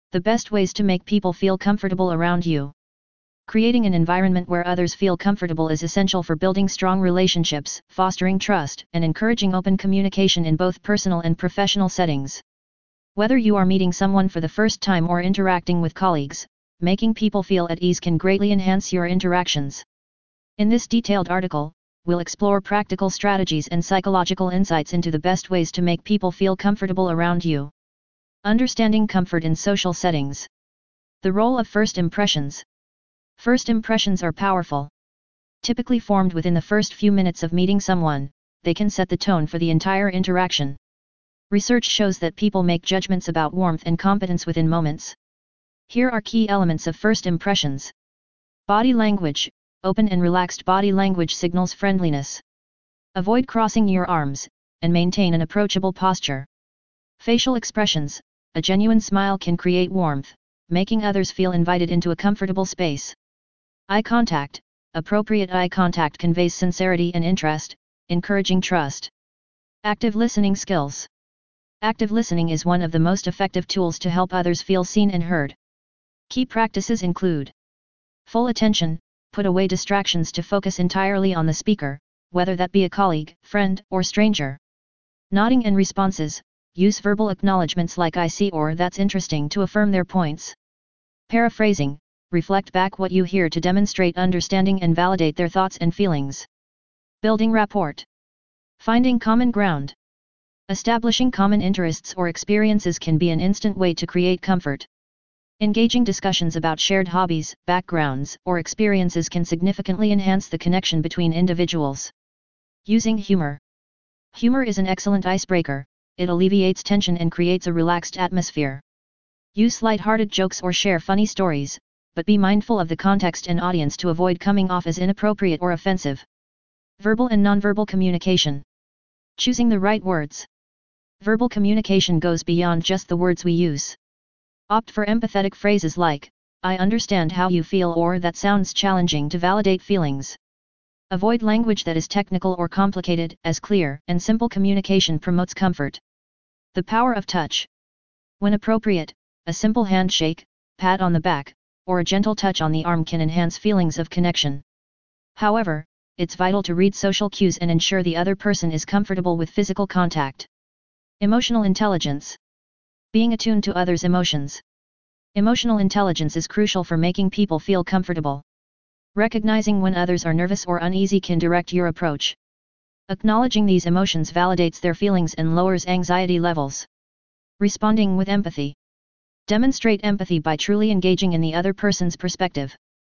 The best ways to make people feel comfortable around you. Creating an environment where others feel comfortable is essential for building strong relationships, fostering trust, and encouraging open communication in both personal and professional settings. Whether you are meeting someone for the first time or interacting with colleagues, making people feel at ease can greatly enhance your interactions. In this detailed article, we'll explore practical strategies and psychological insights into the best ways to make people feel comfortable around you. Understanding comfort in social settings. The role of first impressions. First impressions are powerful. Typically formed within the first few minutes of meeting someone, they can set the tone for the entire interaction. Research shows that people make judgments about warmth and competence within moments. Here are key elements of first impressions. Body language. Open and relaxed body language signals friendliness. Avoid crossing your arms, and maintain an approachable posture. Facial expressions. A genuine smile can create warmth, making others feel invited into a comfortable space. Eye contact. Appropriate eye contact conveys sincerity and interest, encouraging trust. Active listening skills. Active listening is one of the most effective tools to help others feel seen and heard. Key practices include full attention. Put away distractions to focus entirely on the speaker, whether that be a colleague, friend, or stranger. Nodding and responses. Use verbal acknowledgements like "I see" or "That's interesting" to affirm their points. Paraphrasing. Reflect back what you hear to demonstrate understanding and validate their thoughts and feelings. Building rapport. Finding common ground. Establishing common interests or experiences can be an instant way to create comfort. Engaging discussions about shared hobbies, backgrounds, or experiences can significantly enhance the connection between individuals. Using humor. Humor is an excellent icebreaker. It alleviates tension and creates a relaxed atmosphere. Use light-hearted jokes or share funny stories, but be mindful of the context and audience to avoid coming off as inappropriate or offensive. Verbal and nonverbal communication. Choosing the right words. Verbal communication goes beyond just the words we use. Opt for empathetic phrases like, "I understand how you feel" or "That sounds challenging" to validate feelings. Avoid language that is technical or complicated, as clear and simple communication promotes comfort. The power of touch. When appropriate, a simple handshake, pat on the back, or a gentle touch on the arm can enhance feelings of connection. However, it's vital to read social cues and ensure the other person is comfortable with physical contact. Emotional intelligence. Being attuned to others' emotions. Emotional intelligence is crucial for making people feel comfortable. Recognizing when others are nervous or uneasy can direct your approach. Acknowledging these emotions validates their feelings and lowers anxiety levels. Responding with empathy. Demonstrate empathy by truly engaging in the other person's perspective.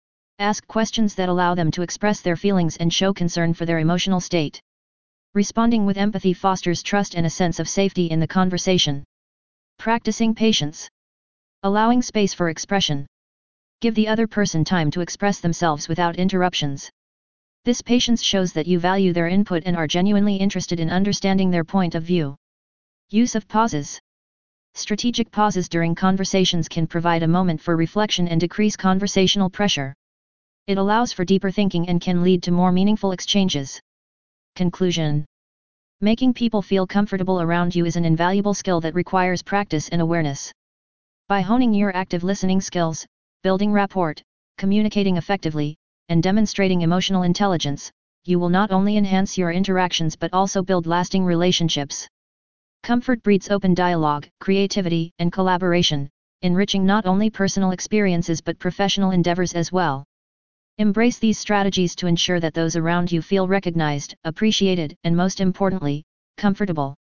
Ask questions that allow them to express their feelings and show concern for their emotional state. Responding with empathy fosters trust and a sense of safety in the conversation. Practicing patience. Allowing space for expression. Give the other person time to express themselves without interruptions. This patience shows that you value their input and are genuinely interested in understanding their point of view. Use of pauses. Strategic pauses during conversations can provide a moment for reflection and decrease conversational pressure. It allows for deeper thinking and can lead to more meaningful exchanges. Conclusion. Making people feel comfortable around you is an invaluable skill that requires practice and awareness. By honing your active listening skills, building rapport, communicating effectively, and demonstrating emotional intelligence, you will not only enhance your interactions but also build lasting relationships. Comfort breeds open dialogue, creativity, and collaboration, enriching not only personal experiences but professional endeavors as well. Embrace these strategies to ensure that those around you feel recognized, appreciated, and most importantly, comfortable.